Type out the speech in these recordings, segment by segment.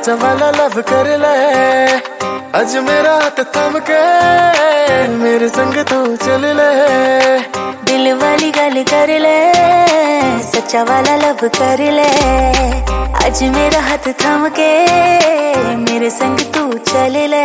सच्चा वाला लव कर ले। अज मेरा हाथ थम के मेरे संग तू चल ले। दिल वाली गल कर ले, सच्चा वाला लव कर ले। आज मेरा हाथ थम के मेरे संग तू चल ले।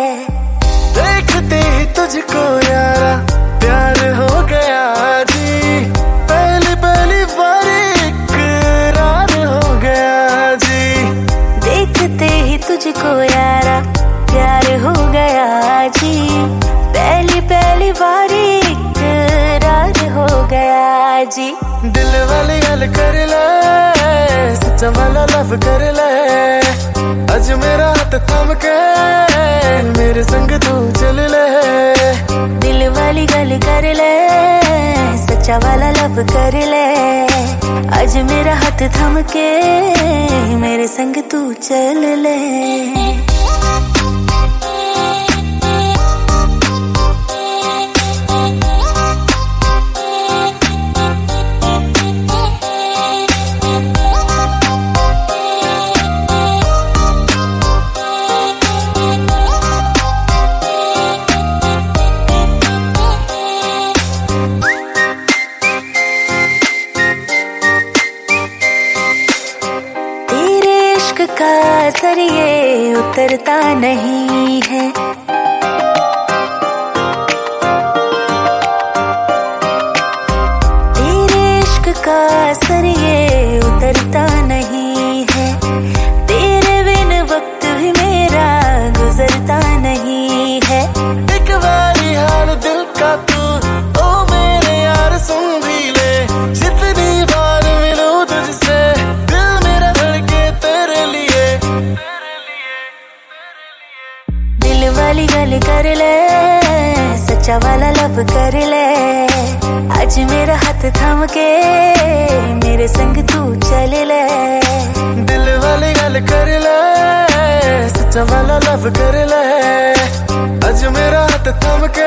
देखते ही तुझको यारा प्यार हो गया जी, पहली पहली बार इकरार हो गया जी। देखते ही तुझको यारा प्यार हो गया जी, पहली पहली बार इकरार हो गया जी। दिल वाली गल कर ले, सच्चा वाला लव कर ले। आज मेरा हाथ थम के मेरे संग तू चल ले। दिल वाली गल कर ले, सच्चा वाला लव कर ले। आज मेरा हाथ थम के मेरे संग तू चल ले। का असर ये उतरता नहीं है, तेरे इश्क का असर ये उतरता नहीं है। तेरे बिन वक्त भी मेरा गुजरता नहीं है। एक बारी हाल दिल का तू ओ मेरे यार सुन भी ले। जितनी बार मिलूं तुझसे दिल मेरा धड़के तेरे लिए। दिल वाली गल कर ले, सच्चा वाला लव कर ले। आज मेरा हाथ थम के मेरे संग तू चल ले। दिल वाली गल कर ले, सच्चा वाला लव कर ले। आज मेरा हाथ थम के